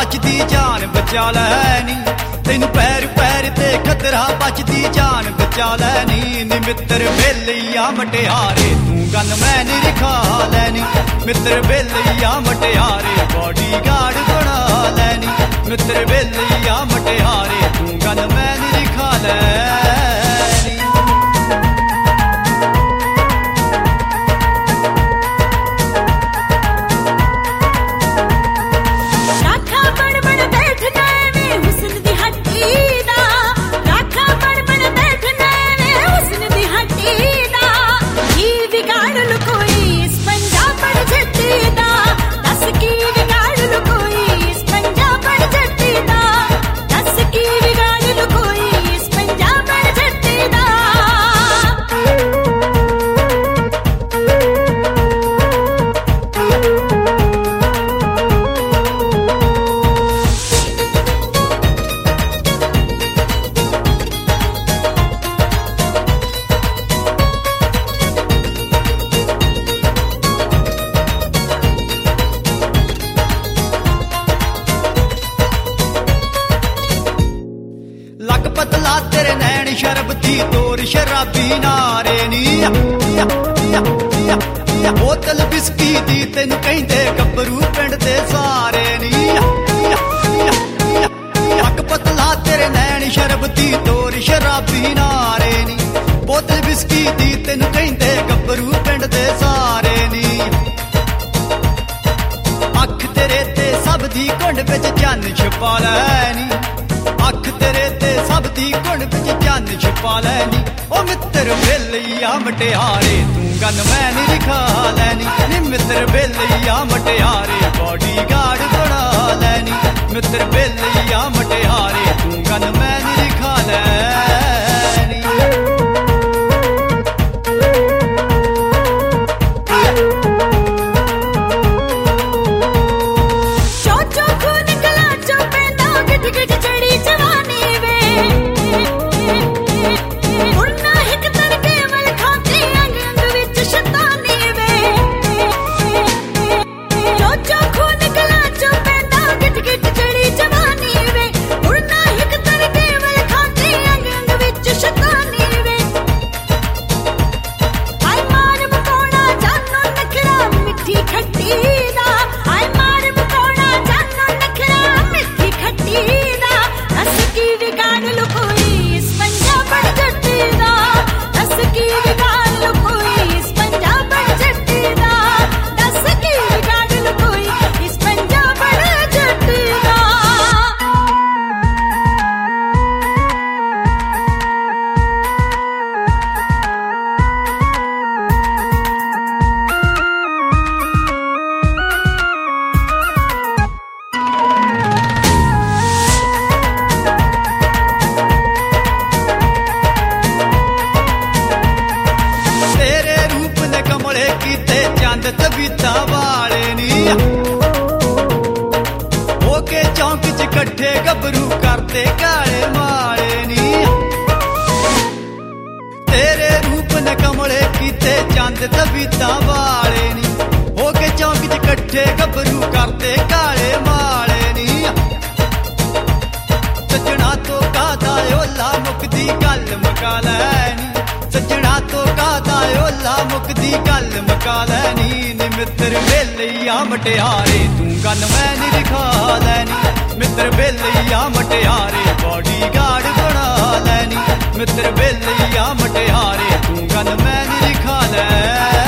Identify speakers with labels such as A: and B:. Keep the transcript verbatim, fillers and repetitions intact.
A: बचदी जान बचा लैनी तेनू पैर पैर ते खतरा बचदी जान बचा लैनी नी मित्र बेलिया मटियारे तू गन मैं नी खा लैनी मित्र बेलिया मटियारे बॉडी गार्ड बना लैनी मित्र बेलिया मटियारे तू गन मैं नी खा लैनी पतला तेरे नैन शरबती तोर शराबी नारे नी बोतल बिस्की दी तेन कहते गब्बरू पिंड दे सारे नी अक पतला तेरे नैन शरबती तोर शराबी नारे नी बोतल बिस्की दी तेन कहते गब्बरू पिंड दे सारे नी अख तेरे ते सब दी कुंड बिच चन्न छुपा लैनी अख तेरे ते सब दी कुंड बिच चन्न छुपा लैनी ओ मित्र बेलिया मटियारे तू गन मैं नी खा लैनी नी मित्र बेलिया मटियारे बॉडी गार्ड बना लैनी मित्र बेलिया मटियारे तू गन मैं नी खा लैनी तबीता वाले नी ओके चौंक च कट्ठे गबरू करते काले माले नी तेरे रूप ने कमले कीते चंद तबीता वाले नी ओके चौंक च कट्ठे गबरू करते काले माले नी सजना तो कादा ओला मुकदी गल मका लैनी सजना तो कादा ओला मुकदी गल मका लैनी मित्र बेलिया मटियारे तू गन मैं नी खा लैनी मित्र बेलिया मटियारे बॉडी गार्ड बना लैनी मित्र बेलिया मटियारे तू गन मैं नी खा लैनी